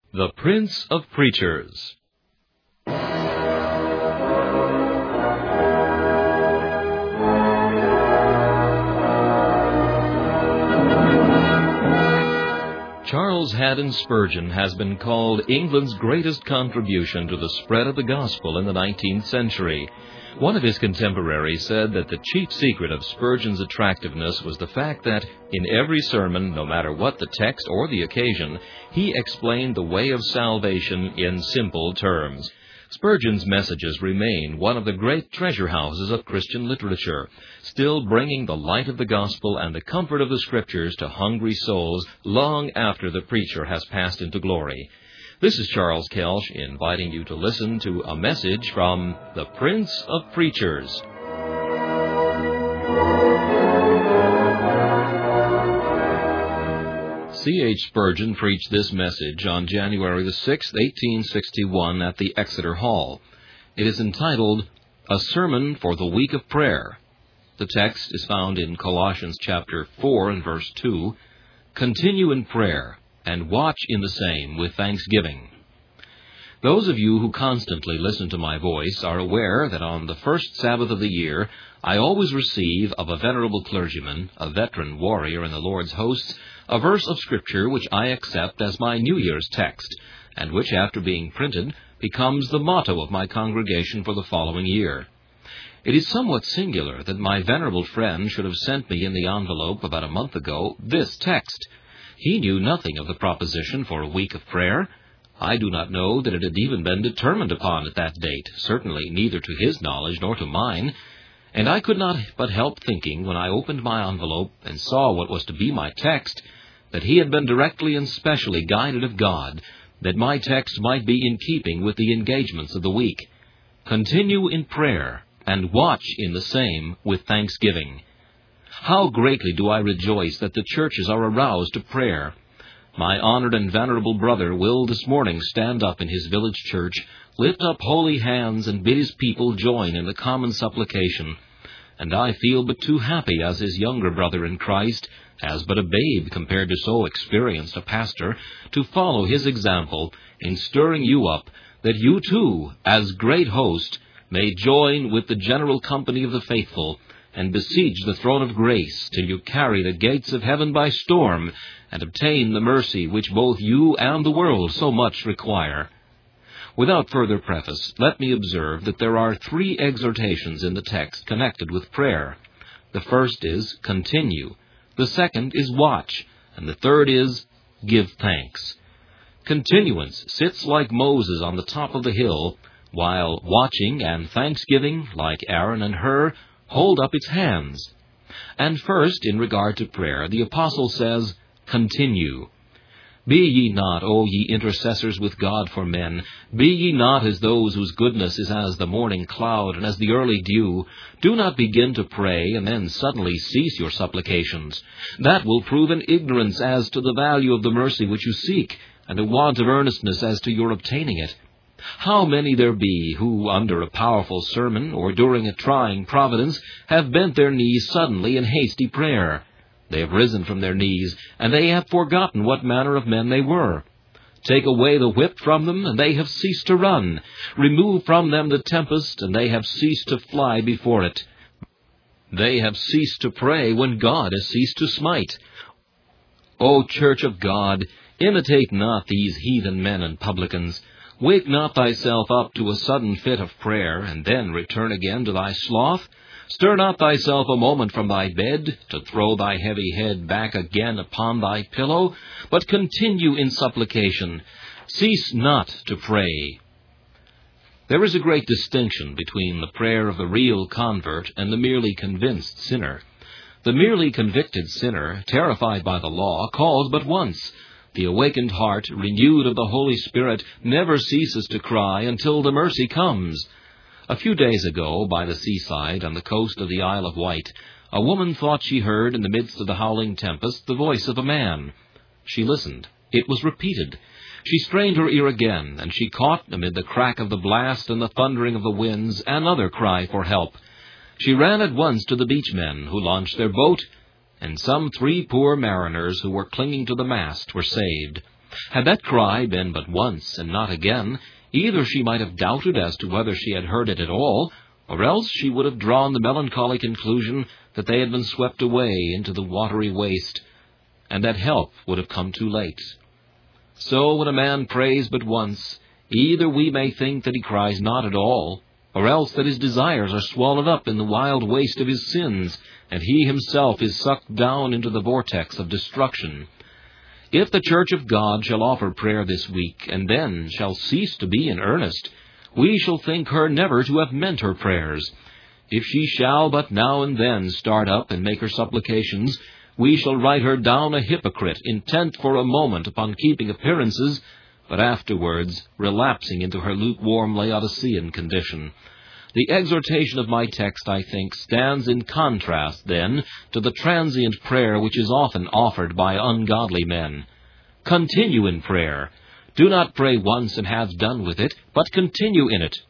The Prince of Preachers. Charles Haddon Spurgeon has been called England's greatest contribution to the spread of the gospel in the 19th century. One of his contemporaries said that the chief secret of Spurgeon's attractiveness was the fact that, in every sermon, no matter what the text or the occasion, he explained the way of salvation in simple terms. Spurgeon's messages remain one of the great treasure houses of Christian literature, still bringing the light of the gospel and the comfort of the Scriptures to hungry souls long after the preacher has passed into glory. This is Charles Kelsch inviting you to listen to a message from the Prince of Preachers. C.H. Spurgeon preached this message on January the 6th, 1861 at the Exeter Hall. It is entitled, A Sermon for the Week of Prayer. The text is found in Colossians chapter 4 and verse 2, Continue in prayer, and watch in the same with thanksgiving. Those of you who constantly listen to my voice are aware that on the first Sabbath of the year, I always receive of a venerable clergyman, a veteran warrior in the Lord's hosts, a verse of Scripture which I accept as my New Year's text, and which, after being printed, becomes the motto of my congregation for the following year. It is somewhat singular that my venerable friend should have sent me in the envelope about a month ago this text. He knew nothing of the proposition for a week of prayer. I do not know that it had even been determined upon at that date, certainly neither to his knowledge nor to mine, and I could not but help thinking, when I opened my envelope and saw what was to be my text, that he had been directly and specially guided of God, that my text might be in keeping with the engagements of the week. Continue in prayer, and watch in the same with thanksgiving. How greatly do I rejoice that the churches are aroused to prayer. My honored and venerable brother will this morning stand up in his village church, lift up holy hands, and bid his people join in the common supplication. And I feel but too happy as his younger brother in Christ, as but a babe compared to so experienced a pastor, to follow his example in stirring you up, that you too, as great host, may join with the general company of the faithful, and besiege the throne of grace till you carry the gates of heaven by storm, and obtain the mercy which both you and the world so much require. Without further preface, let me observe that there are three exhortations in the text connected with prayer. The first is, continue. The second is, watch. And the third is, give thanks. Continuance sits like Moses on the top of the hill, while watching and thanksgiving, like Aaron and Hur, hold up its hands. And first, in regard to prayer, the apostle says, continue. Be ye not, O ye intercessors with God for men, be ye not as those whose goodness is as the morning cloud and as the early dew. Do not begin to pray and then suddenly cease your supplications. That will prove an ignorance as to the value of the mercy which you seek, and a want of earnestness as to your obtaining it. How many there be who, under a powerful sermon or during a trying providence, have bent their knees suddenly in hasty prayer. They have risen from their knees, and they have forgotten what manner of men they were. Take away the whip from them, and they have ceased to run. Remove from them the tempest, and they have ceased to fly before it. They have ceased to pray when God has ceased to smite. O Church of God, imitate not these heathen men and publicans. Wake not thyself up to a sudden fit of prayer, and then return again to thy sloth. Stir not thyself a moment from thy bed, to throw thy heavy head back again upon thy pillow, but continue in supplication. Cease not to pray. There is a great distinction between the prayer of the real convert and the merely convinced sinner. The merely convicted sinner, terrified by the law, calls but once. The awakened heart, renewed of the Holy Spirit, never ceases to cry until the mercy comes. A few days ago, by the seaside on the coast of the Isle of Wight, a woman thought she heard in the midst of the howling tempest the voice of a man. She listened. It was repeated. She strained her ear again, and she caught, amid the crack of the blast and the thundering of the winds, another cry for help. She ran at once to the beachmen, who launched their boat, and some 3 poor mariners who were clinging to the mast were saved. Had that cry been but once and not again, either she might have doubted as to whether she had heard it at all, or else she would have drawn the melancholy conclusion that they had been swept away into the watery waste, and that help would have come too late. So when a man prays but once, either we may think that he cries not at all, or else that his desires are swallowed up in the wild waste of his sins, and he himself is sucked down into the vortex of destruction. If the Church of God shall offer prayer this week, and then shall cease to be in earnest, we shall think her never to have meant her prayers. If she shall but now and then start up and make her supplications, we shall write her down a hypocrite, intent for a moment upon keeping appearances, but afterwards relapsing into her lukewarm Laodicean condition. The exhortation of my text, I think, stands in contrast, then, to the transient prayer which is often offered by ungodly men. Continue in prayer. Do not pray once and have done with it, but continue in it.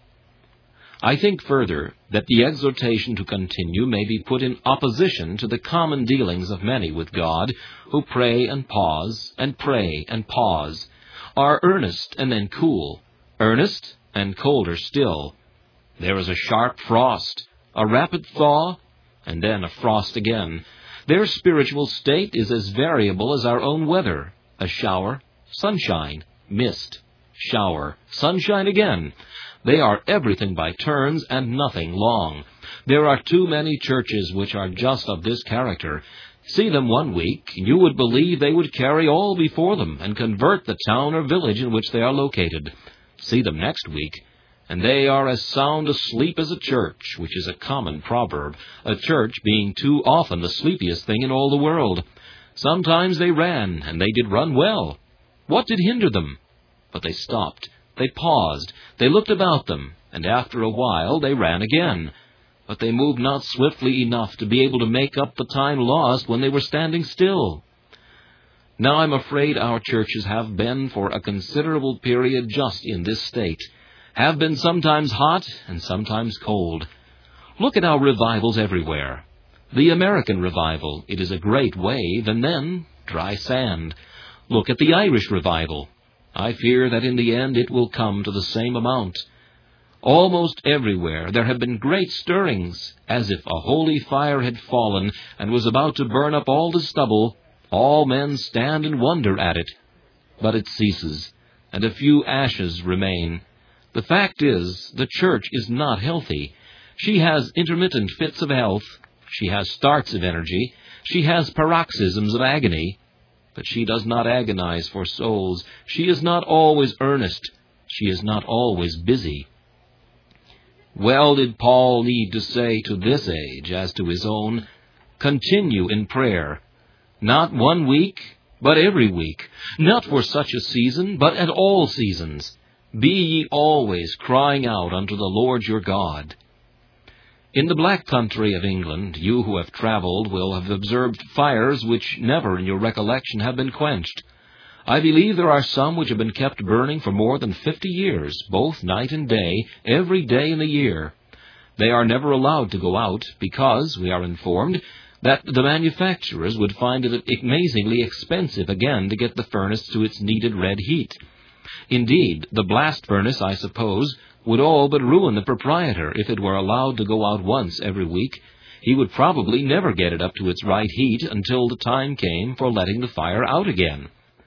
I think further that the exhortation to continue may be put in opposition to the common dealings of many with God, who pray and pause, and pray and pause, are earnest and then cool, earnest and colder still. There is a sharp frost, a rapid thaw, and then a frost again. Their spiritual state is as variable as our own weather, a shower, sunshine, mist, shower, sunshine again. They are everything by turns and nothing long. There are too many churches which are just of this character. See them one week, and you would believe they would carry all before them and convert the town or village in which they are located. See them next week, and they are as sound asleep as a church, which is a common proverb, a church being too often the sleepiest thing in all the world. Sometimes they ran, and they did run well. What did hinder them? But they stopped, they paused, they looked about them, and after a while they ran again. But they moved not swiftly enough to be able to make up the time lost when they were standing still. Now I'm afraid our churches have been for a considerable period just in this state, have been sometimes hot and sometimes cold. Look at our revivals everywhere. The American revival, it is a great wave, and then dry sand. Look at the Irish revival. I fear that in the end it will come to the same amount. Almost everywhere there have been great stirrings, as if a holy fire had fallen and was about to burn up all the stubble. All men stand and wonder at it. But it ceases, and a few ashes remain. The fact is, the church is not healthy. She has intermittent fits of health. She has starts of energy. She has paroxysms of agony. But she does not agonize for souls. She is not always earnest. She is not always busy. Well did Paul need to say to this age, as to his own, continue in prayer, not 1 week, but every week, not for such a season, but at all seasons. Be ye always crying out unto the Lord your God. In the black country of England, you who have traveled will have observed fires which never in your recollection have been quenched. I believe there are some which have been kept burning for more than 50 years, both night and day, every day in the year. They are never allowed to go out because, we are informed, that the manufacturers would find it amazingly expensive again to get the furnace to its needed red heat. Indeed, the blast furnace, I suppose, would all but ruin the proprietor if it were allowed to go out once every week. He would probably never get it up to its right heat until the time came for letting the fire out again.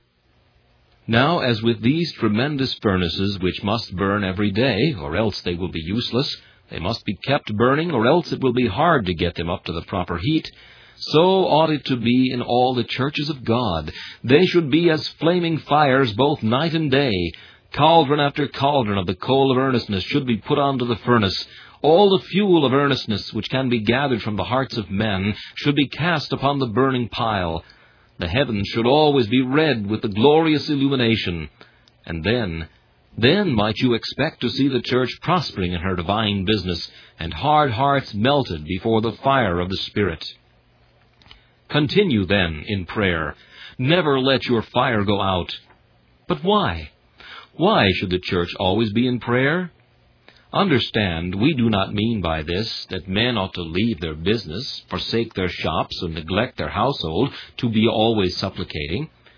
Now, as with these tremendous furnaces which must burn every day, or else they will be useless, they must be kept burning, or else it will be hard to get them up to the proper heat, so ought it to be in all the churches of God. They should be as flaming fires both night and day. Cauldron after cauldron of the coal of earnestness should be put onto the furnace. All the fuel of earnestness which can be gathered from the hearts of men should be cast upon the burning pile. The heavens should always be red with the glorious illumination. And then might you expect to see the church prospering in her divine business, and hard hearts melted before the fire of the Spirit. Continue, then, in prayer. Never let your fire go out. But why? Why should the church always be in prayer? Understand, we do not mean by this that men ought to leave their business, forsake their shops, or neglect their household to be always supplicating.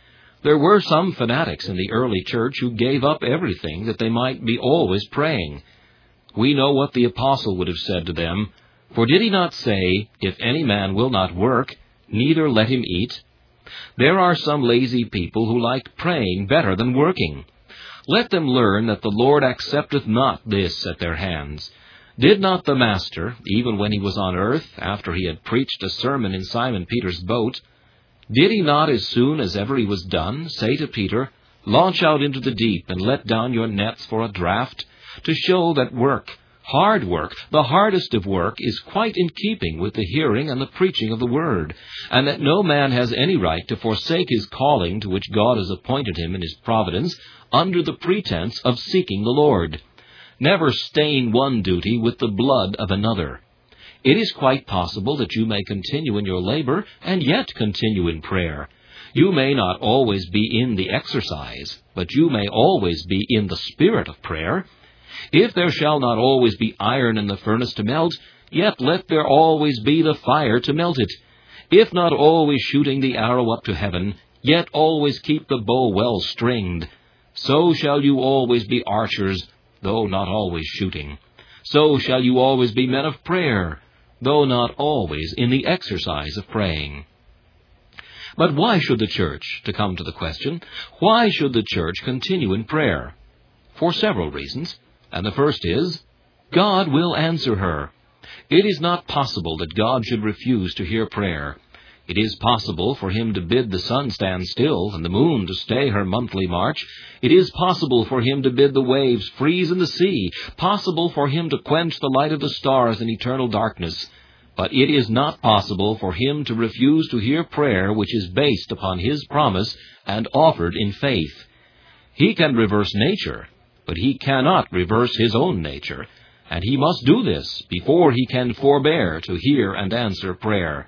There were some fanatics in the early church who gave up everything that they might be always praying. We know what the apostle would have said to them, for did he not say, "If any man will not work, neither let him eat"? There are some lazy people who like praying better than working. Let them learn that the Lord accepteth not this at their hands. Did not the Master, even when he was on earth, after he had preached a sermon in Simon Peter's boat, did he not, as soon as ever he was done, say to Peter, "Launch out into the deep, and let down your nets for a draught," to show that work, hard work, the hardest of work, is quite in keeping with the hearing and the preaching of the Word, and that no man has any right to forsake his calling to which God has appointed him in his providence, under the pretense of seeking the Lord. Never stain one duty with the blood of another. It is quite possible that you may continue in your labor and yet continue in prayer. You may not always be in the exercise, but you may always be in the spirit of prayer. If there shall not always be iron in the furnace to melt, yet let there always be the fire to melt it. If not always shooting the arrow up to heaven, yet always keep the bow well stringed. So shall you always be archers, though not always shooting. So shall you always be men of prayer, though not always in the exercise of praying. But why should the church, to come to the question, why should the church continue in prayer? For several reasons, and the first is, God will answer her. It is not possible that God should refuse to hear prayer. It is possible for him to bid the sun stand still and the moon to stay her monthly march. It is possible for him to bid the waves freeze in the sea, possible for him to quench the light of the stars in eternal darkness. But it is not possible for him to refuse to hear prayer which is based upon his promise and offered in faith. He can reverse nature, but he cannot reverse his own nature, and he must do this before he can forbear to hear and answer prayer.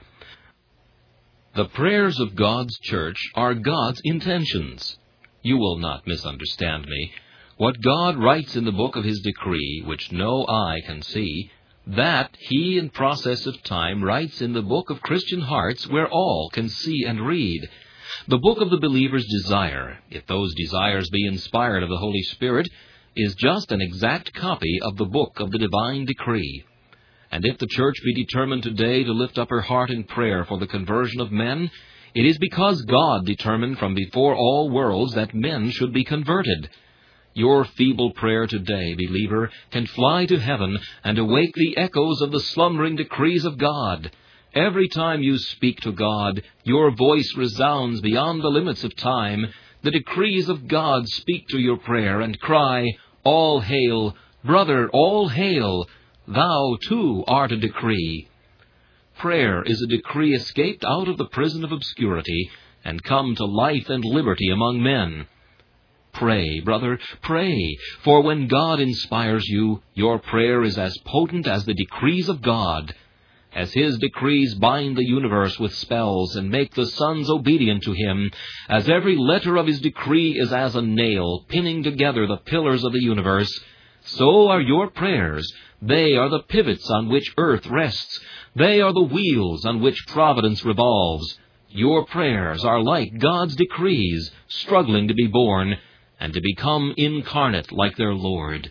The prayers of God's church are God's intentions. You will not misunderstand me. What God writes in the book of his decree, which no eye can see, that he in process of time writes in the book of Christian hearts where all can see and read. The book of the believer's desire, if those desires be inspired of the Holy Spirit, is just an exact copy of the book of the divine decree. And if the church be determined today to lift up her heart in prayer for the conversion of men, it is because God determined from before all worlds that men should be converted. Your feeble prayer today, believer, can fly to heaven and awake the echoes of the slumbering decrees of God. Every time you speak to God, your voice resounds beyond the limits of time. The decrees of God speak to your prayer and cry, "All hail, brother, all hail! Thou, too, art a decree." Prayer is a decree escaped out of the prison of obscurity and come to life and liberty among men. Pray, brother, pray, for when God inspires you, your prayer is as potent as the decrees of God. As his decrees bind the universe with spells and make the suns obedient to him, as every letter of his decree is as a nail pinning together the pillars of the universe, so are your prayers. They are the pivots on which earth rests. They are the wheels on which providence revolves. Your prayers are like God's decrees, struggling to be born and to become incarnate like their Lord.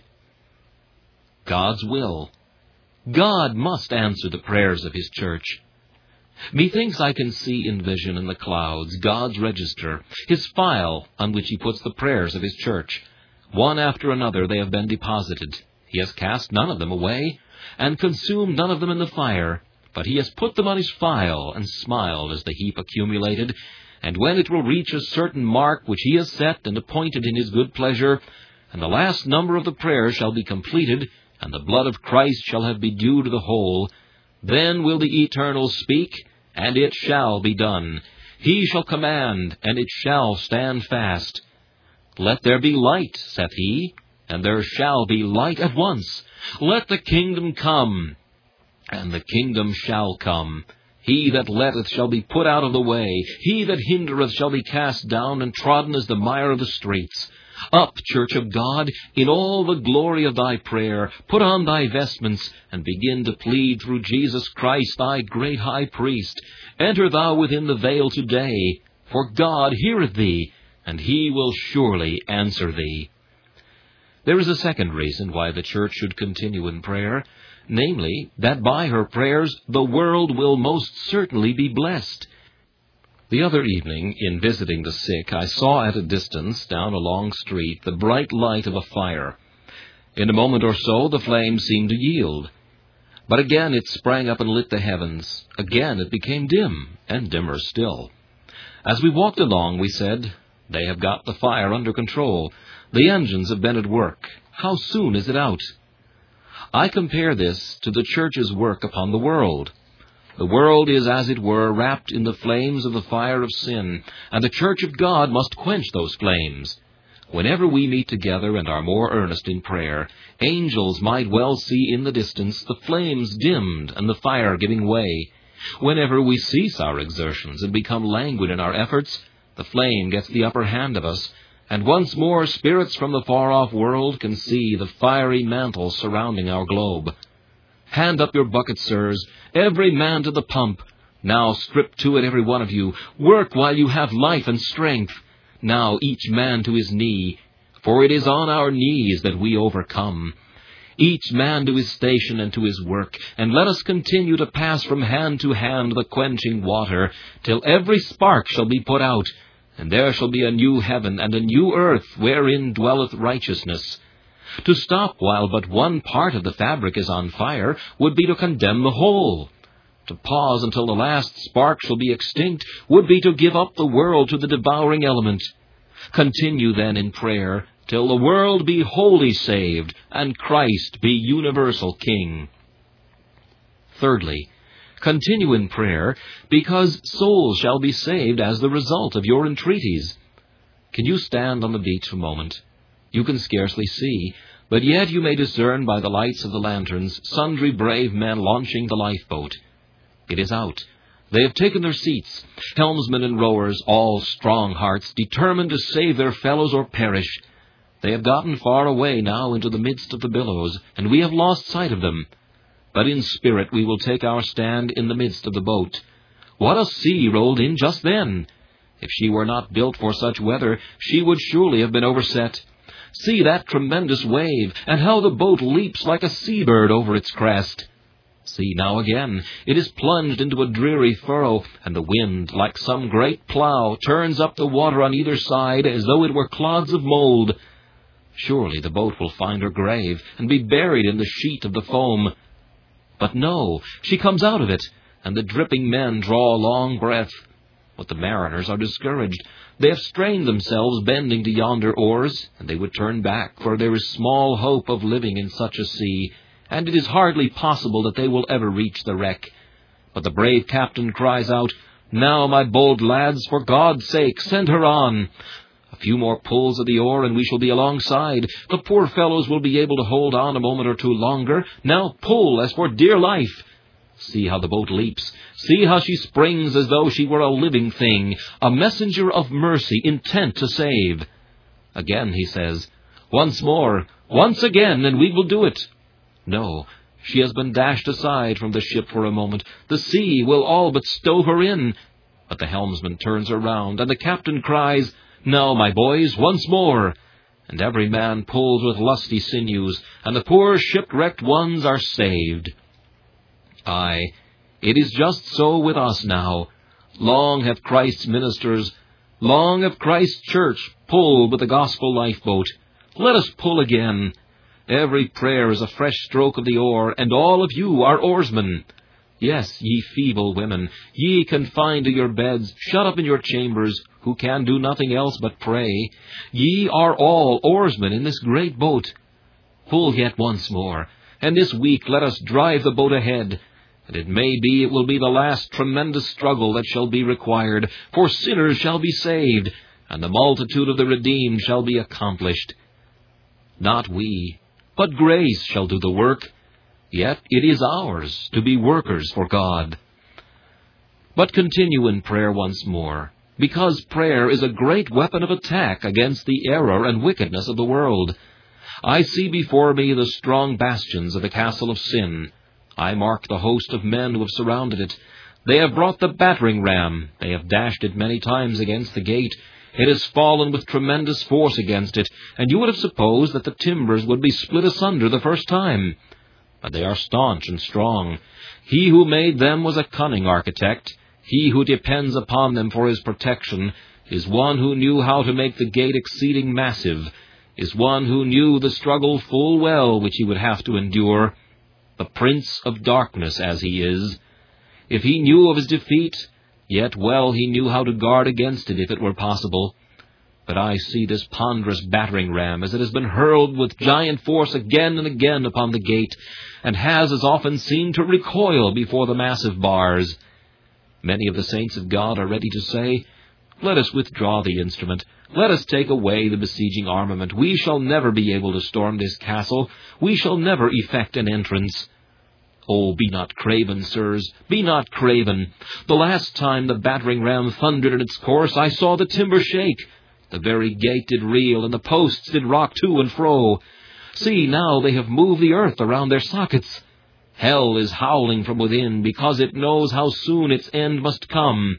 God's will. God must answer the prayers of his church. Methinks I can see in vision in the clouds God's register, his file on which he puts the prayers of his church. One after another they have been deposited. He has cast none of them away, and consumed none of them in the fire, but he has put them on his file, and smiled as the heap accumulated. And when it will reach a certain mark which he has set and appointed in his good pleasure, and the last number of the prayers shall be completed, and the blood of Christ shall have bedewed the whole, then will the Eternal speak, and it shall be done. He shall command, and it shall stand fast. Let there be light, saith he, and there shall be light at once. Let the kingdom come, and the kingdom shall come. He that letteth shall be put out of the way. He that hindereth shall be cast down and trodden as the mire of the streets. Up, church of God, in all the glory of thy prayer, put on thy vestments, and begin to plead through Jesus Christ, thy great high priest. Enter thou within the veil today, for God heareth thee, and he will surely answer thee. There is a second reason why the church should continue in prayer, namely, that by her prayers the world will most certainly be blessed. The other evening, in visiting the sick, I saw at a distance, down a long street, the bright light of a fire. In a moment or so the flame seemed to yield. But again it sprang up and lit the heavens. Again it became dim, and dimmer still. As we walked along, we said, "They have got the fire under control. The engines have been at work. How soon is it out?" I compare this to the church's work upon the world. The world is, as it were, wrapped in the flames of the fire of sin, and the church of God must quench those flames. Whenever we meet together and are more earnest in prayer, angels might well see in the distance the flames dimmed and the fire giving way. Whenever we cease our exertions and become languid in our efforts, the flame gets the upper hand of us, and once more spirits from the far-off world can see the fiery mantle surrounding our globe. Hand up your bucket, sirs, every man to the pump. Now strip to it, every one of you. Work while you have life and strength. Now each man to his knee, for it is on our knees that we overcome. Each man to his station and to his work, and let us continue to pass from hand to hand the quenching water, till every spark shall be put out, and there shall be a new heaven and a new earth wherein dwelleth righteousness. To stop while but one part of the fabric is on fire would be to condemn the whole. To pause until the last spark shall be extinct would be to give up the world to the devouring element. Continue then in prayer till the world be wholly saved and Christ be universal King. Thirdly, continue in prayer because souls shall be saved as the result of your entreaties. Can you stand on the beach a moment? You can scarcely see, but yet you may discern by the lights of the lanterns sundry brave men launching the lifeboat. It is out. They have taken their seats, helmsmen and rowers, all strong hearts, determined to save their fellows or perish. They have gotten far away now into the midst of the billows, and we have lost sight of them. But in spirit we will take our stand in the midst of the boat. What a sea rolled in just then! If she were not built for such weather, she would surely have been overset. See that tremendous wave, and how the boat leaps like a seabird over its crest. See now again, it is plunged into a dreary furrow, and the wind, like some great plough, turns up the water on either side as though it were clods of mould. Surely the boat will find her grave, and be buried in the sheet of the foam. But no, she comes out of it, and the dripping men draw a long breath. But the mariners are discouraged. They have strained themselves bending to yonder oars, and they would turn back, for there is small hope of living in such a sea, and it is hardly possible that they will ever reach the wreck. But the brave captain cries out, "Now, my bold lads, for God's sake, send her on." A few more pulls of the oar, and we shall be alongside. The poor fellows will be able to hold on a moment or two longer. Now pull, as for dear life. See how the boat leaps. See how she springs as though she were a living thing, a messenger of mercy intent to save. Again he says, "Once more, once again, and we will do it." No, she has been dashed aside from the ship for a moment. The sea will all but stove her in. But the helmsman turns her round, and the captain cries, "Now, my boys, once more." And every man pulls with lusty sinews, and the poor shipwrecked ones are saved. Aye, it is just so with us now. Long have Christ's ministers, long have Christ's church pulled with the gospel lifeboat. Let us pull again. Every prayer is a fresh stroke of the oar, and all of you are oarsmen. Yes, ye feeble women, ye confined to your beds, shut up in your chambers, who can do nothing else but pray, ye are all oarsmen in this great boat. Pull yet once more, and this week let us drive the boat ahead, and it may be it will be the last tremendous struggle that shall be required, for sinners shall be saved, and the multitude of the redeemed shall be accomplished. Not we, but grace shall do the work, yet it is ours to be workers for God. But continue in prayer once more, because prayer is a great weapon of attack against the error and wickedness of the world. I see before me the strong bastions of the castle of sin. I mark the host of men who have surrounded it. They have brought the battering ram. They have dashed it many times against the gate. It has fallen with tremendous force against it, and you would have supposed that the timbers would be split asunder the first time. But they are staunch and strong. He who made them was a cunning architect. He who depends upon them for his protection is one who knew how to make the gate exceeding massive, is one who knew the struggle full well which he would have to endure, the prince of darkness as he is. If he knew of his defeat, yet well he knew how to guard against it if it were possible. But I see this ponderous battering ram as it has been hurled with giant force again and again upon the gate, and has as often seemed to recoil before the massive bars. Many of the saints of God are ready to say, "Let us withdraw the instrument. Let us take away the besieging armament. We shall never be able to storm this castle. We shall never effect an entrance." Oh, be not craven, sirs, be not craven. The last time the battering ram thundered in its course, I saw the timber shake. The very gate did reel, and the posts did rock to and fro. See, now they have moved the earth around their sockets. Hell is howling from within, because it knows how soon its end must come.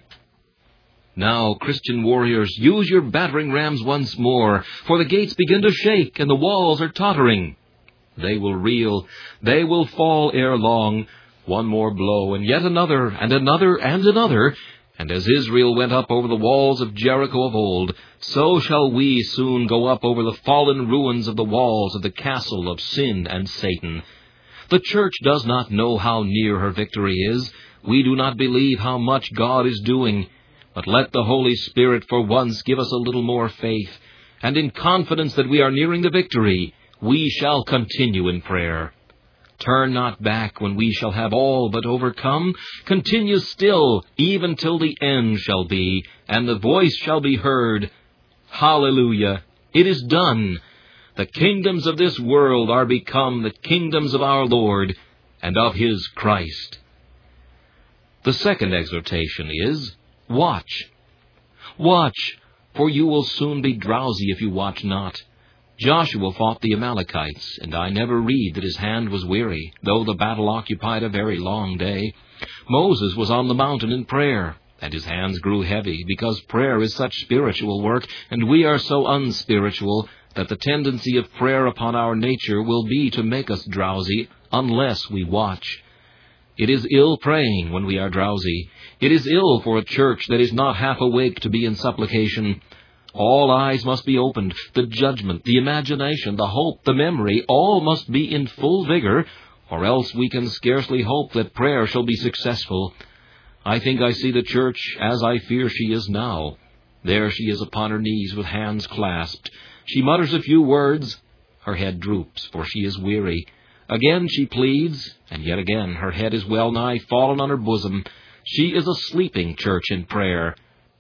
Now, Christian warriors, use your battering rams once more, for the gates begin to shake, and the walls are tottering. They will reel, they will fall ere long. One more blow, and yet another, and another, and another. And as Israel went up over the walls of Jericho of old, so shall we soon go up over the fallen ruins of the walls of the castle of sin and Satan. The church does not know how near her victory is. We do not believe how much God is doing. But let the Holy Spirit for once give us a little more faith, and in confidence that we are nearing the victory, we shall continue in prayer. Turn not back when we shall have all but overcome. Continue still, even till the end shall be, and the voice shall be heard. Hallelujah! It is done. The kingdoms of this world are become the kingdoms of our Lord and of His Christ. The second exhortation is, watch. Watch, for you will soon be drowsy if you watch not. Joshua fought the Amalekites, and I never read that his hand was weary, though the battle occupied a very long day. Moses was on the mountain in prayer, and his hands grew heavy, because prayer is such spiritual work, and we are so unspiritual, that the tendency of prayer upon our nature will be to make us drowsy, unless we watch. It is ill praying when we are drowsy. It is ill for a church that is not half awake to be in supplication. All eyes must be opened. The judgment, the imagination, the hope, the memory, all must be in full vigor, or else we can scarcely hope that prayer shall be successful. I think I see the church as I fear she is now. There she is upon her knees with hands clasped. She mutters a few words. Her head droops, for she is weary. Again she pleads, and yet again her head is well nigh fallen on her bosom. She is a sleeping church in prayer.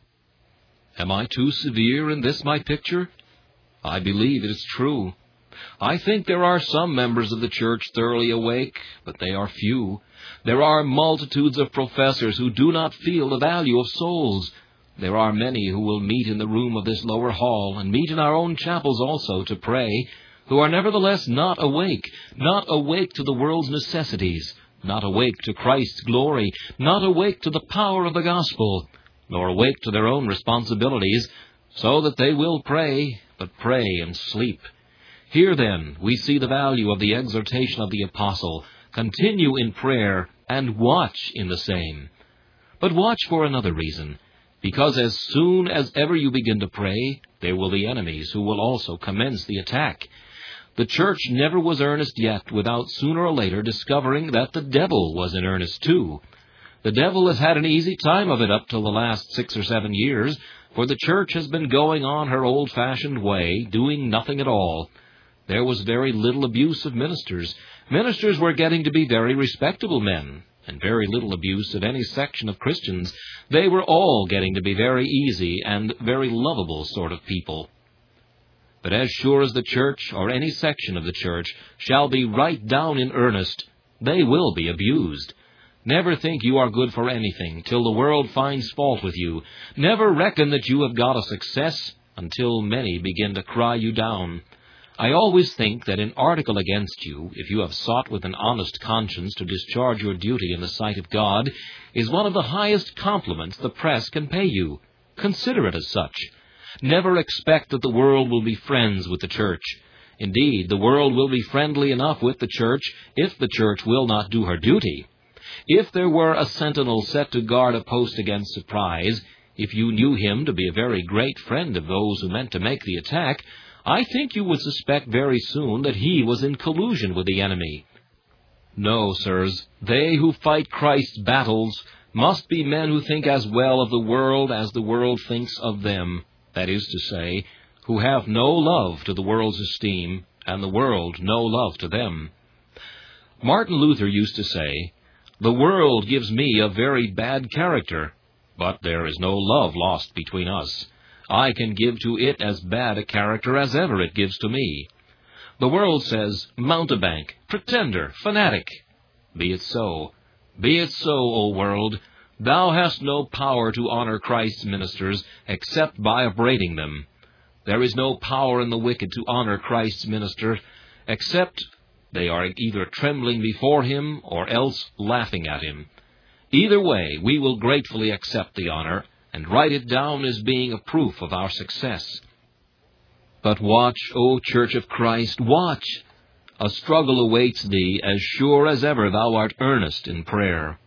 Am I too severe in this my picture? I believe it is true. I think there are some members of the church thoroughly awake, but they are few. There are multitudes of professors who do not feel the value of souls. There are many who will meet in the room of this lower hall, and meet in our own chapels also to pray, who are nevertheless not awake to the world's necessities, not awake to Christ's glory, not awake to the power of the gospel, nor awake to their own responsibilities, so that they will pray, but pray and sleep. Here, then, we see the value of the exhortation of the apostle. Continue in prayer, and watch in the same. But watch for another reason, because as soon as ever you begin to pray, there will be enemies who will also commence the attack. The church never was earnest yet without sooner or later discovering that the devil was in earnest too. The devil has had an easy time of it up till the last 6 or 7 years, for the church has been going on her old-fashioned way, doing nothing at all. There was very little abuse of ministers. Ministers were getting to be very respectable men, and very little abuse of any section of Christians. They were all getting to be very easy and very lovable sort of people. But as sure as the church, or any section of the church, shall be right down in earnest, they will be abused. Never think you are good for anything till the world finds fault with you. Never reckon that you have got a success until many begin to cry you down. I always think that an article against you, if you have sought with an honest conscience to discharge your duty in the sight of God, is one of the highest compliments the press can pay you. Consider it as such. Never expect that the world will be friends with the church. Indeed, the world will be friendly enough with the church if the church will not do her duty. If there were a sentinel set to guard a post against surprise, if you knew him to be a very great friend of those who meant to make the attack, I think you would suspect very soon that he was in collusion with the enemy. No, sirs, they who fight Christ's battles must be men who think as well of the world as the world thinks of them, that is to say, who have no love to the world's esteem, and the world no love to them. Martin Luther used to say, "The world gives me a very bad character, but there is no love lost between us. I can give to it as bad a character as ever it gives to me." The world says, "Mountebank, pretender, fanatic." Be it so. Be it so, O world. Thou hast no power to honor Christ's ministers except by upbraiding them. There is no power in the wicked to honor Christ's minister except they are either trembling before him or else laughing at him. Either way, we will gratefully accept the honor and write it down as being a proof of our success. But watch, O Church of Christ, watch! A struggle awaits thee as sure as ever thou art earnest in prayer.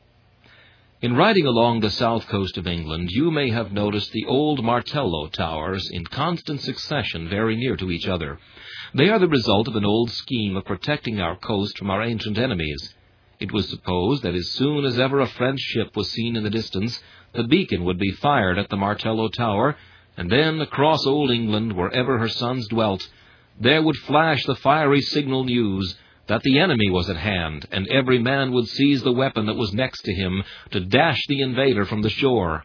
In riding along the south coast of England, you may have noticed the old Martello towers in constant succession very near to each other. They are the result of an old scheme of protecting our coast from our ancient enemies. It was supposed that as soon as ever a French ship was seen in the distance, the beacon would be fired at the Martello tower, and then across old England, wherever her sons dwelt, there would flash the fiery signal news that the enemy was at hand, and every man would seize the weapon that was next to him to dash the invader from the shore.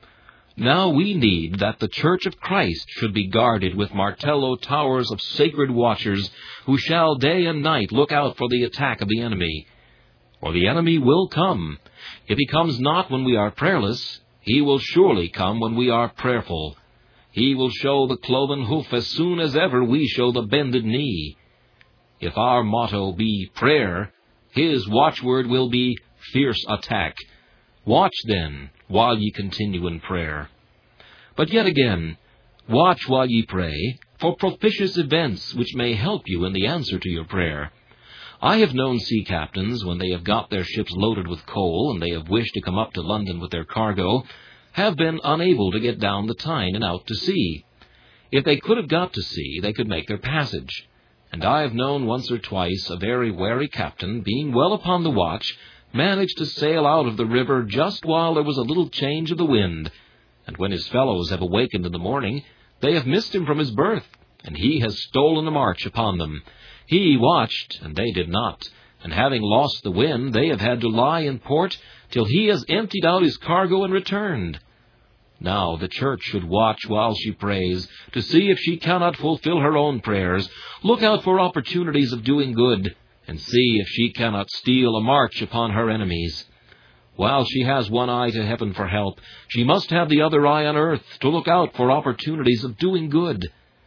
Now we need that the Church of Christ should be guarded with Martello towers of sacred watchers who shall day and night look out for the attack of the enemy. For the enemy will come. If he comes not when we are prayerless, he will surely come when we are prayerful. He will show the cloven hoof as soon as ever we show the bended knee. If our motto be prayer, his watchword will be fierce attack. Watch then, while ye continue in prayer. But yet again, watch while ye pray for propitious events which may help you in the answer to your prayer. I have known sea captains, when they have got their ships loaded with coal and they have wished to come up to London with their cargo, have been unable to get down the Tyne and out to sea. If they could have got to sea, they could make their passage. And I have known once or twice a very wary captain, being well upon the watch, managed to sail out of the river just while there was a little change of the wind, and when his fellows have awakened in the morning, they have missed him from his berth, and he has stolen a march upon them. He watched, and they did not, and having lost the wind, they have had to lie in port till he has emptied out his cargo and returned. Now the church should watch while she prays, to see if she cannot fulfill her own prayers, look out for opportunities of doing good, and see if she cannot steal a march upon her enemies. While she has one eye to heaven for help, she must have the other eye on earth to look out for opportunities of doing good.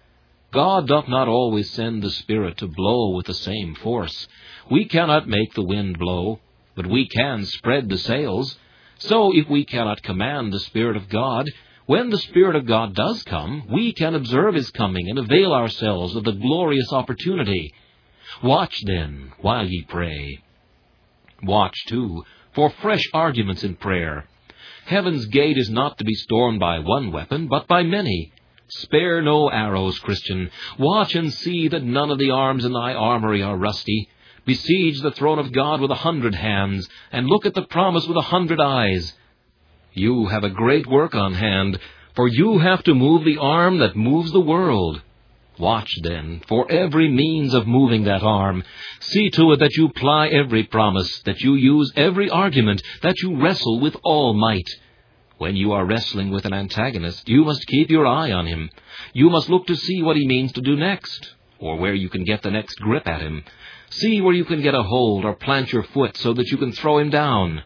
God doth not always send the Spirit to blow with the same force. We cannot make the wind blow, but we can spread the sails. So if we cannot command the Spirit of God, when the Spirit of God does come, we can observe his coming and avail ourselves of the glorious opportunity. Watch then while ye pray. Watch, too, for fresh arguments in prayer. Heaven's gate is not to be stormed by one weapon, but by many. Spare no arrows, Christian. Watch and see that none of the arms in thy armory are rusty. Besiege the throne of God with 100 hands, and look at the promise with 100 eyes. You have a great work on hand, for you have to move the arm that moves the world. Watch, then, for every means of moving that arm. See to it that you ply every promise, that you use every argument, that you wrestle with all might. When you are wrestling with an antagonist, you must keep your eye on him. You must look to see what he means to do next, or where you can get the next grip at him. See where you can get a hold or plant your foot so that you can throw him down.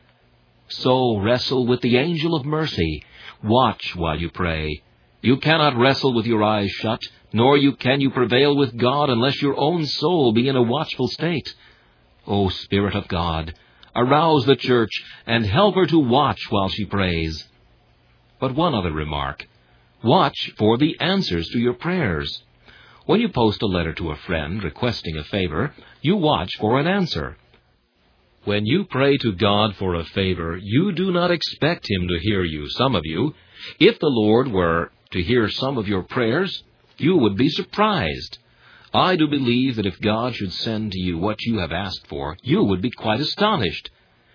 So wrestle with the angel of mercy. Watch while you pray. You cannot wrestle with your eyes shut, nor can you prevail with God unless your own soul be in a watchful state. O Spirit of God, arouse the church and help her to watch while she prays. But one other remark. Watch for the answers to your prayers. When you post a letter to a friend requesting a favor, you watch for an answer. When you pray to God for a favor, you do not expect Him to hear you, some of you. If the Lord were to hear some of your prayers, you would be surprised. I do believe that if God should send to you what you have asked for, you would be quite astonished.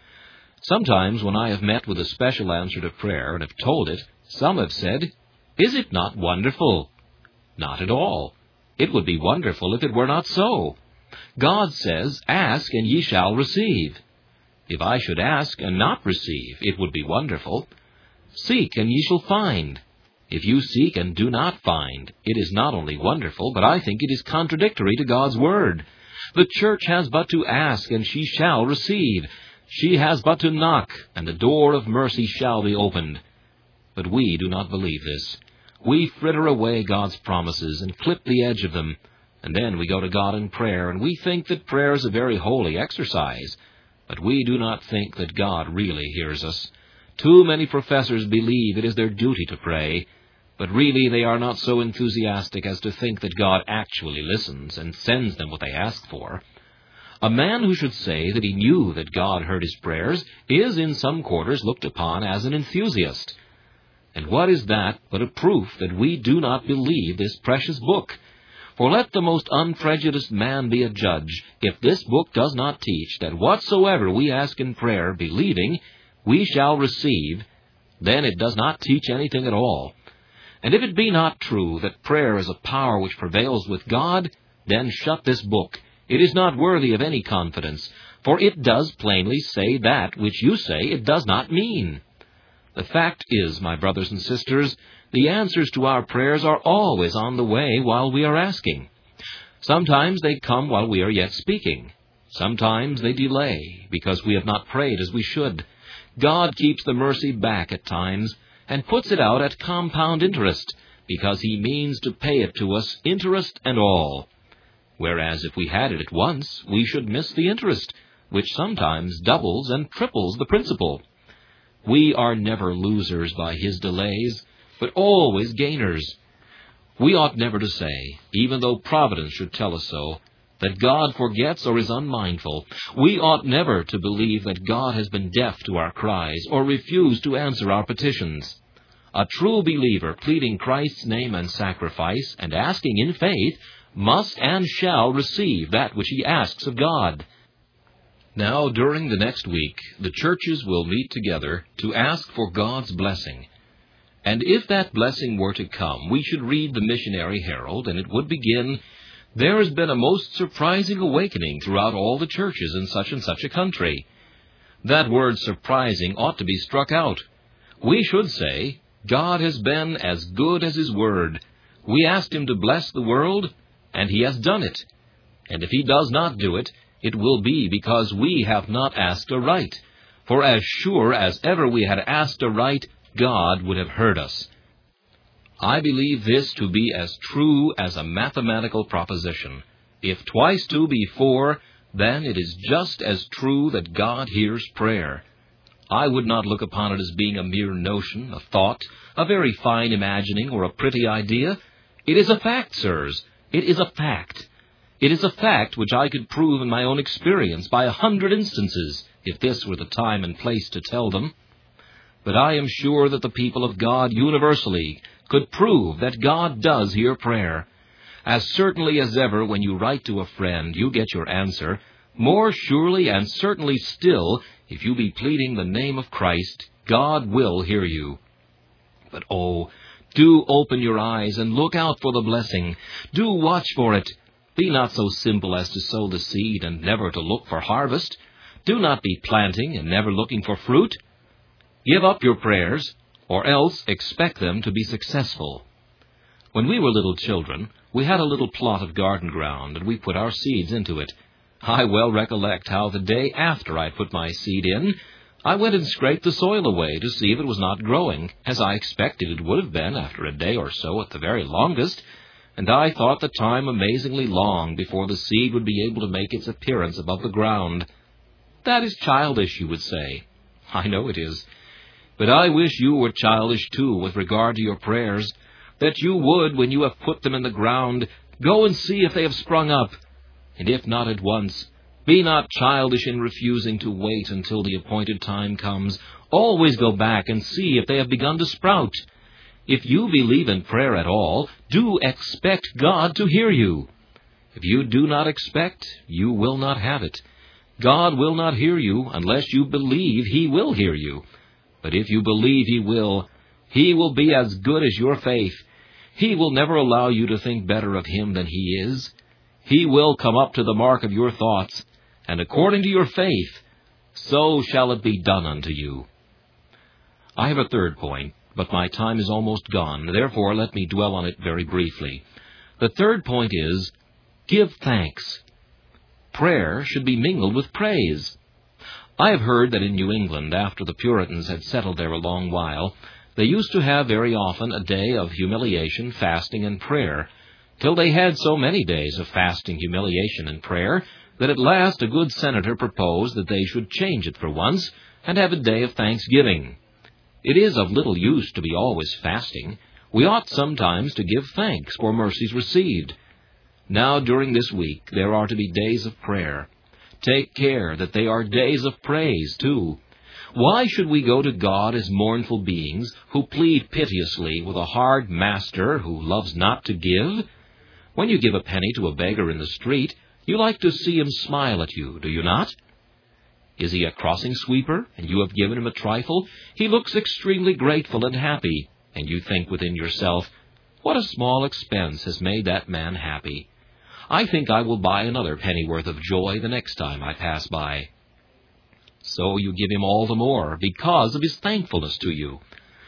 Sometimes when I have met with a special answer to prayer and have told it, some have said, "Is it not wonderful?" Not at all. It would be wonderful if it were not so. God says, "Ask, and ye shall receive." If I should ask and not receive, it would be wonderful. Seek, and ye shall find. If you seek and do not find, it is not only wonderful, but I think it is contradictory to God's word. The church has but to ask, and she shall receive. She has but to knock, and the door of mercy shall be opened. But we do not believe this. We fritter away God's promises and clip the edge of them, and then we go to God in prayer, and we think that prayer is a very holy exercise. But we do not think that God really hears us. Too many professors believe it is their duty to pray, but really they are not so enthusiastic as to think that God actually listens and sends them what they ask for. A man who should say that he knew that God heard his prayers is in some quarters looked upon as an enthusiast. And what is that but a proof that we do not believe this precious book? For let the most unprejudiced man be a judge. If this book does not teach that whatsoever we ask in prayer, believing, we shall receive, then it does not teach anything at all. And if it be not true that prayer is a power which prevails with God, then shut this book. It is not worthy of any confidence, for it does plainly say that which you say it does not mean. The fact is, my brothers and sisters, the answers to our prayers are always on the way while we are asking. Sometimes they come while we are yet speaking. Sometimes they delay, because we have not prayed as we should. God keeps the mercy back at times, and puts it out at compound interest, because He means to pay it to us, interest and all. Whereas if we had it at once, we should miss the interest, which sometimes doubles and triples the principal. We are never losers by His delays, but always gainers. We ought never to say, even though Providence should tell us so, that God forgets or is unmindful. We ought never to believe that God has been deaf to our cries or refused to answer our petitions. A true believer pleading Christ's name and sacrifice and asking in faith must and shall receive that which he asks of God. Now, during the next week, the churches will meet together to ask for God's blessing. And if that blessing were to come, we should read the Missionary Herald, and it would begin, "There has been a most surprising awakening throughout all the churches in such and such a country." That word surprising ought to be struck out. We should say, God has been as good as His word. We asked Him to bless the world, and He has done it. And if He does not do it, it will be because we have not asked aright. For as sure as ever we had asked aright, God would have heard us. I believe this to be as true as a mathematical proposition. If twice 2 be 4, then it is just as true that God hears prayer. I would not look upon it as being a mere notion, a thought, a very fine imagining, or a pretty idea. It is a fact, sirs. It is a fact. It is a fact which I could prove in my own experience by 100 instances, if this were the time and place to tell them. But I am sure that the people of God universally could prove that God does hear prayer. As certainly as ever when you write to a friend you get your answer, more surely and certainly still, if you be pleading the name of Christ, God will hear you. But oh, do open your eyes and look out for the blessing. Do watch for it. Be not so simple as to sow the seed and never to look for harvest. Do not be planting and never looking for fruit. Give up your prayers, or else expect them to be successful. When we were little children, we had a little plot of garden ground, and we put our seeds into it. I well recollect how the day after I put my seed in, I went and scraped the soil away to see if it was not growing, as I expected it would have been after a day or so at the very longest, and I thought the time amazingly long before the seed would be able to make its appearance above the ground. That is childish, you would say. I know it is. But I wish you were childish, too, with regard to your prayers. that you would, when you have put them in the ground, go and see if they have sprung up. And if not at once, be not childish in refusing to wait until the appointed time comes. Always go back and see if they have begun to sprout. If you believe in prayer at all, do expect God to hear you. If you do not expect, you will not have it. God will not hear you unless you believe He will hear you. But if you believe He will be as good as your faith. He will never allow you to think better of Him than He is. He will come up to the mark of your thoughts, and according to your faith, so shall it be done unto you. I have a third point, but my time is almost gone. Therefore, let me dwell on it very briefly. The third point is, give thanks. Prayer should be mingled with praise. I have heard that in New England, after the Puritans had settled there a long while, they used to have very often a day of humiliation, fasting, and prayer, till they had so many days of fasting, humiliation, and prayer, that at last a good senator proposed that they should change it for once, and have a day of thanksgiving. It is of little use to be always fasting. We ought sometimes to give thanks for mercies received. Now, during this week, there are to be days of prayer. Take care that they are days of praise, too. Why should we go to God as mournful beings who plead piteously with a hard master who loves not to give? When you give a penny to a beggar in the street, you like to see him smile at you, do you not? Is he a crossing sweeper, and you have given him a trifle? He looks extremely grateful and happy, and you think within yourself, what a small expense has made that man happy. I think I will buy another pennyworth of joy the next time I pass by. So you give him all the more, because of his thankfulness to you.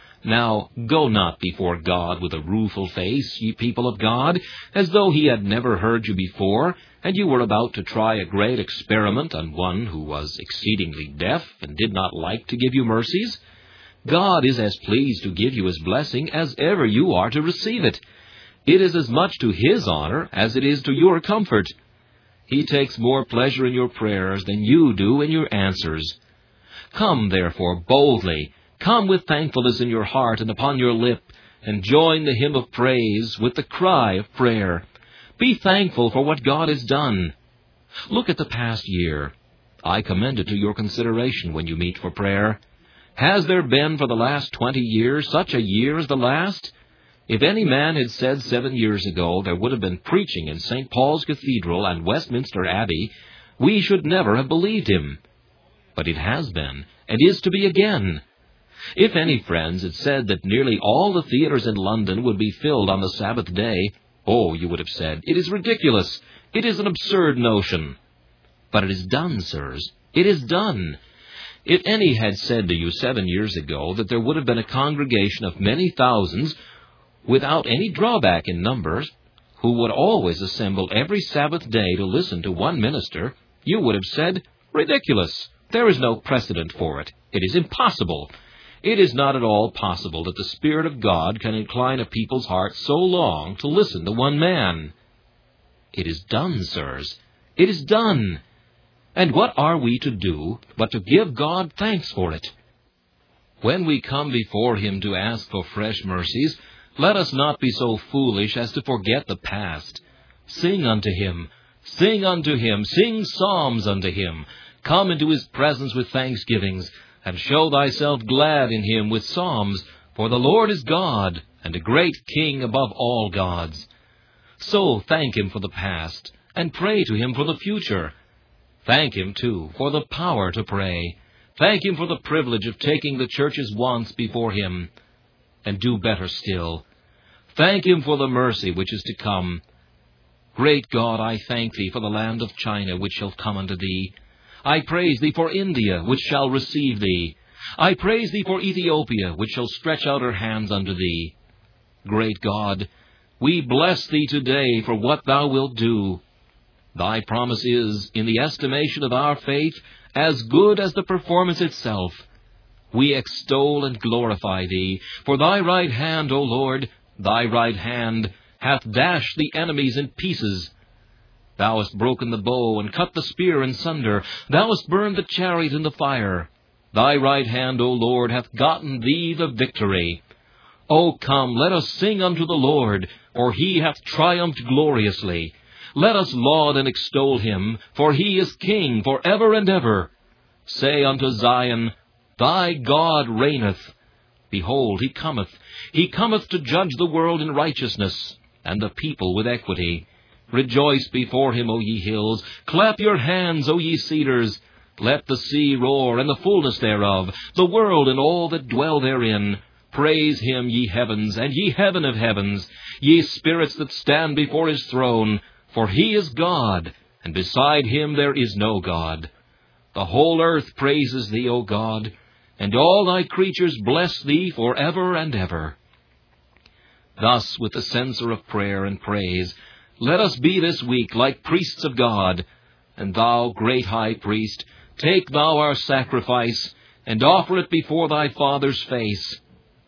Now, go not before God with a rueful face, ye people of God, as though He had never heard you before, and you were about to try a great experiment on one who was exceedingly deaf and did not like to give you mercies. God is as pleased to give you His blessing as ever you are to receive it. It is as much to His honor as it is to your comfort. He takes more pleasure in your prayers than you do in your answers. Come, therefore, boldly. Come with thankfulness in your heart and upon your lip, and join the hymn of praise with the cry of prayer. Be thankful for what God has done. Look at the past year. I commend it to your consideration when you meet for prayer. Has there been for the last 20 years such a year as the last? If any man had said 7 years ago there would have been preaching in St. Paul's Cathedral and Westminster Abbey, we should never have believed him. But it has been, and is to be again. If any friends had said that nearly all the theaters in London would be filled on the Sabbath day, oh, you would have said, it is ridiculous. It is an absurd notion. But it is done, sirs. It is done. If any had said to you 7 years ago that there would have been a congregation of many thousands, without any drawback in numbers, who would always assemble every Sabbath day to listen to one minister, you would have said, ridiculous. There is no precedent for it. It is impossible. It is not at all possible that the Spirit of God can incline a people's heart so long to listen to one man. It is done, sirs. It is done. And what are we to do but to give God thanks for it? When we come before Him to ask for fresh mercies, let us not be so foolish as to forget the past. Sing unto Him. Sing unto Him. Sing psalms unto Him. Come into His presence with thanksgivings, and show thyself glad in Him with psalms, for the Lord is God, and a great King above all gods. So thank Him for the past, and pray to Him for the future. Thank Him, too, for the power to pray. Thank Him for the privilege of taking the church's wants before Him. And do better still. Thank Him for the mercy which is to come. Great God, I thank Thee for the land of China which shall come unto Thee. I praise Thee for India, which shall receive Thee. I praise Thee for Ethiopia, which shall stretch out her hands unto Thee. Great God, we bless Thee today for what Thou wilt do. Thy promise is, in the estimation of our faith, as good as the performance itself. We extol and glorify Thee, for Thy right hand, O Lord, Thy right hand, hath dashed the enemies in pieces. Thou hast broken the bow and cut the spear in sunder. Thou hast burned the chariot in the fire. Thy right hand, O Lord, hath gotten Thee the victory. O come, let us sing unto the Lord, for he hath triumphed gloriously. Let us laud and extol him, for he is King for ever and ever. Say unto Zion, Thy God reigneth. Behold, he cometh to judge the world in righteousness, and the people with equity. Rejoice before him, O ye hills. Clap your hands, O ye cedars. Let the sea roar, and the fullness thereof, the world and all that dwell therein. Praise him, ye heavens, and ye heaven of heavens, ye spirits that stand before his throne. For he is God, and beside him there is no God. The whole earth praises thee, O God, and all thy creatures bless thee for ever and ever. Thus, with the censer of prayer and praise, let us be this week like priests of God. And thou, great high priest, take thou our sacrifice, and offer it before thy Father's face.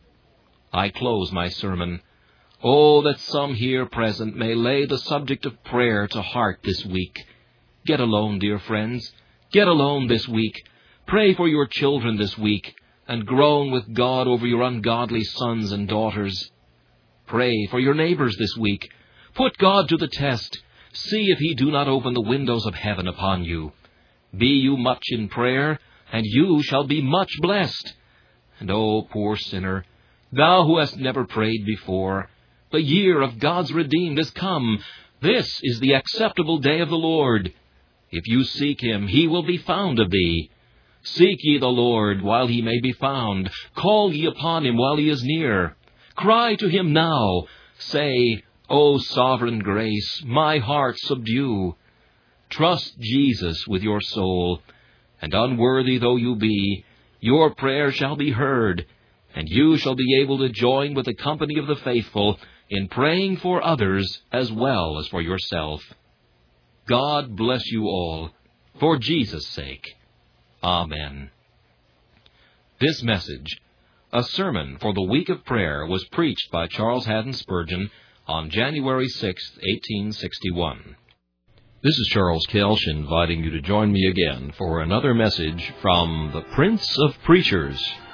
I close my sermon. Oh, that some here present may lay the subject of prayer to heart this week. Get alone, dear friends. Get alone this week. Pray for your children this week, and groan with God over your ungodly sons and daughters. Pray for your neighbors this week. Put God to the test. See if he do not open the windows of heaven upon you. Be you much in prayer, and you shall be much blessed. And oh, poor sinner, thou who hast never prayed before, the year of God's redeemed is come. This is the acceptable day of the Lord. If you seek him, he will be found of thee. Seek ye the Lord while he may be found. Call ye upon him while he is near. Cry to him now. Say, O sovereign grace, my heart subdue. Trust Jesus with your soul, and unworthy though you be, your prayer shall be heard, and you shall be able to join with the company of the faithful in praying for others as well as for yourself. God bless you all, for Jesus' sake. Amen. This message, a sermon for the week of prayer, was preached by Charles Haddon Spurgeon on January 6, 1861. This is Charles Kelsch inviting you to join me again for another message from the Prince of Preachers.